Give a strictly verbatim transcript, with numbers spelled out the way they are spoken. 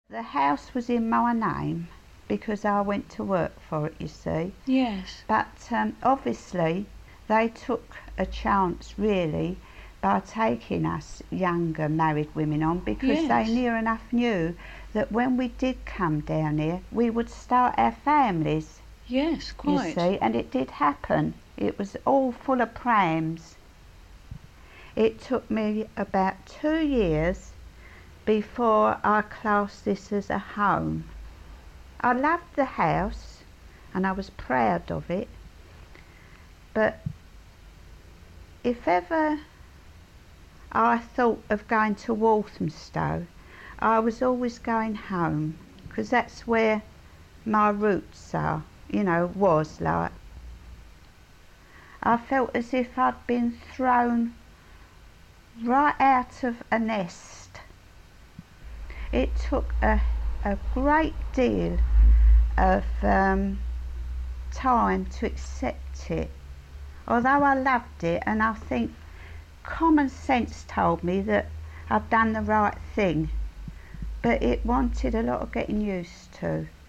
The house was in my name because I went to work for it, you see. Yes. But um, obviously they took a chance really by taking us younger married women on because Yes. they near enough knew that when we did come down here we would start our families. Yes, quite. You see, and it did happen. It was all full of prams. It took me about two years before I classed this as a home. I loved the house and I was proud of it, but if ever I thought of going to Walthamstow, I was always going home because that's where my roots are, you know, was like. I felt as if I'd been thrown right out of a nest. It took a, a great deal of um, time to accept it, although I loved it, and I think common sense told me that I'd done the right thing, but it wanted a lot of getting used to.